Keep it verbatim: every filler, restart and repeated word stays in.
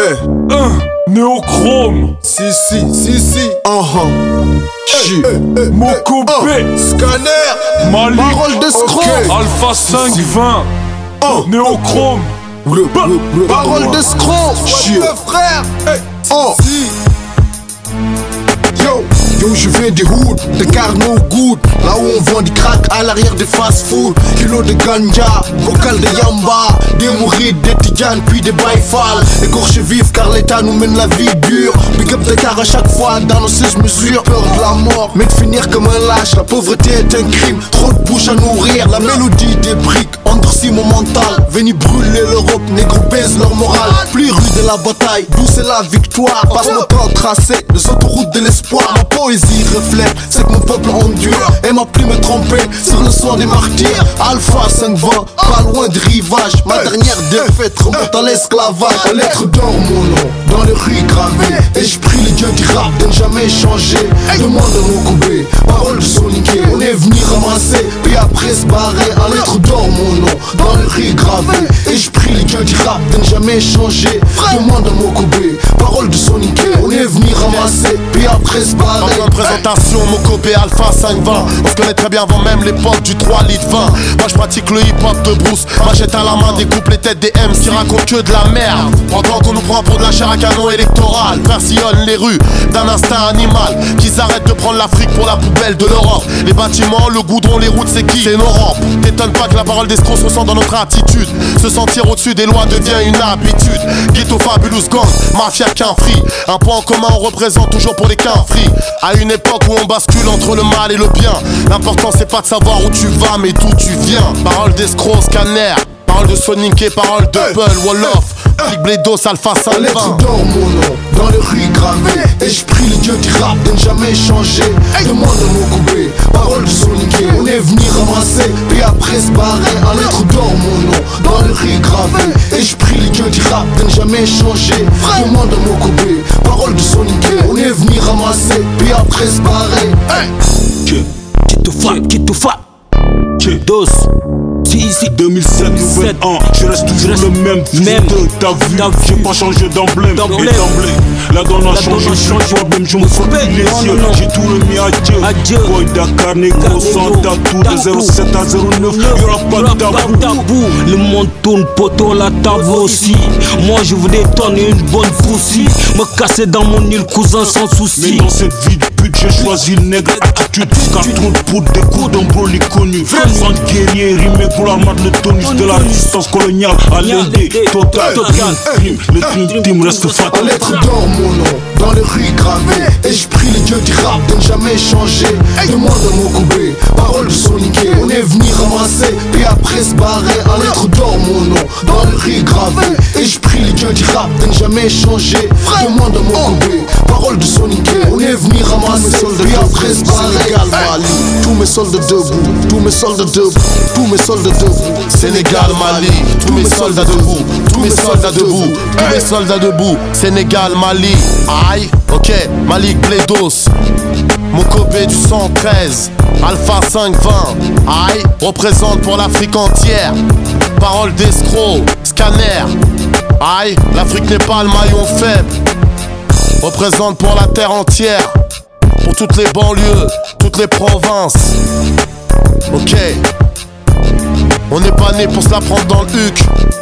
Eh, un, Néochrome. Si, si, si, si. Uh-huh. Chi. Mokobé. Scanner. Malik. Parole d'escroc. Okay. Alpha cinq vingt. Oh. Néochrome. Parole d'escroc. Chier. Frère. Oh. Yo, yo, je viens des hoods, de Carno Good. Là où on vend du crack à l'arrière des fast-food. Kilo de ganja, vocal de yamba. Des mourides, des tiganes, puis des baïfals. Écorchés vifs car l'état nous mène la vie dure. Big up Dakar à chaque fois dans nos seize mesures. Peur de la mort, mais de finir comme un lâche. La pauvreté est un crime, trop de bouche à nourrir. La mélodie des briques endurcit mon mental. Venez brûler l'Europe, négro baise leur morale. Plus rude de la bataille, d'où c'est la victoire. Passe mon temps tracé, les autoroutes de l'espoir. Ma poésie reflète ce que mon peuple endure. Et m'a pris me tromper sur le soin des martyrs. Alpha cinq vingt, pas loin de rivage. Ma dernière défaite remonte à l'esclavage. En lettres d'or mon nom, dans le riz gravé. Et je prie les dieux du rap de ne jamais changer. Demande à Mokobé, parole de Soniké. On est venu ramasser, puis après se barrer. En lettres d'or mon nom, dans le riz gravé. Et je prie les dieux du rap de ne jamais changer. Demande à Mokobé, parole de Soniké. On est venu ramasser, puis après se barrer. En représentation, Mokobé, Alpha cinq vingt. On se connaît très bien avant même l'époque du trois litres vingt. Moi je pratique le hip-hop de Bruce. Machette à la main, découpe les têtes des M qui racontent que de la merde. Pendant qu'on nous prend pour de la chair à canon électorale, persillonnent les rues d'un instinct animal. Qu'ils arrêtent de prendre l'Afrique pour la poubelle de l'Europe. Les bâtiments, le goudron, les routes, c'est qui? C'est nos rampes. T'étonnes pas que la parole d'escroc se ressent dans notre attitude. Se sentir au-dessus des lois devient une habitude. Ghetto Fabulous Gang, mafia qu'un free. Un point en commun, on représente toujours pour les qu'un free. À une époque où on bascule entre le mal et le bien. L'important c'est pas de savoir où tu vas mais d'où tu viens. Parole d'escroc, scanner. Parole de Sonic et parole de Pearl, Wolof. Big Bledos, Alpha cinq vingt. En lettres d'or mon nom, dans le riz gravé. Et je prie les dieux du rap de ne jamais changer. Demande à Mokobé, parole de Soniké. On est venu ramasser, puis après se barrer. En lettres d'or mon nom, dans le riz gravé. Et je prie les dieux du rap de ne jamais changer. Demande à Mokobé, parole de Soniké. On est venu ramasser, puis après se barrer. Quitte to fuck, quitte to fuck. Dos. Si, si. deux mille sept, nouvel an, je reste toujours le même. Même. T'as vu, j'ai pas changé d'emblème. Et d'emblée, la donne a changé, je suis toi-même, je me fous plus les yeux. J'ai tout remis à Dieu. Adieu. Boy Dakar, négro, sans tatou, de zéro sept à zéro neuf, y'aura pas de tabou. Le monde tourne, poteau, la table aussi. Moi je voudrais donner une bonne poussie. Me casser dans mon île, cousin, sans souci. Mais dans cette vie de pute, j'ai choisi le nègre attitude. Car trop de poudre, des coups d'un broly connu. Sans guerrier, rimé pour l'armade, le tonus de la résistance coloniale. À l'Indé, total, le Dream Team reste fatal. En lettres d'or mon nom, dans le riz gravé. Et je prie les dieux du rap de ne jamais changer. Demande à Mokobé, parole de Soniké. On est venu ramasser, puis après se barrer. En lettres d'or mon nom, dans le riz gravé. Et je prie les dieux du rap de ne jamais changer. Demande à Mokobé, parole de Soniké. On est venu ramasser, puis après se barrer. Tous mes soldats debout, tous mes soldats debout, tous mes soldats debout. Sénégal, Mali, tous mes soldats debout, tous mes soldats debout, tous mes soldats debout. Sénégal, Mali, aïe, ok, Malik Bledos, Mokobé du cent treize, Alpha cinq vingt, aïe, représente pour l'Afrique entière. Parole d'escroc, scanner, aïe, l'Afrique n'est pas le maillon faible. Représente pour la terre entière, pour toutes les banlieues, toutes les provinces. Ok. On n'est pas né pour se la prendre dans le huc.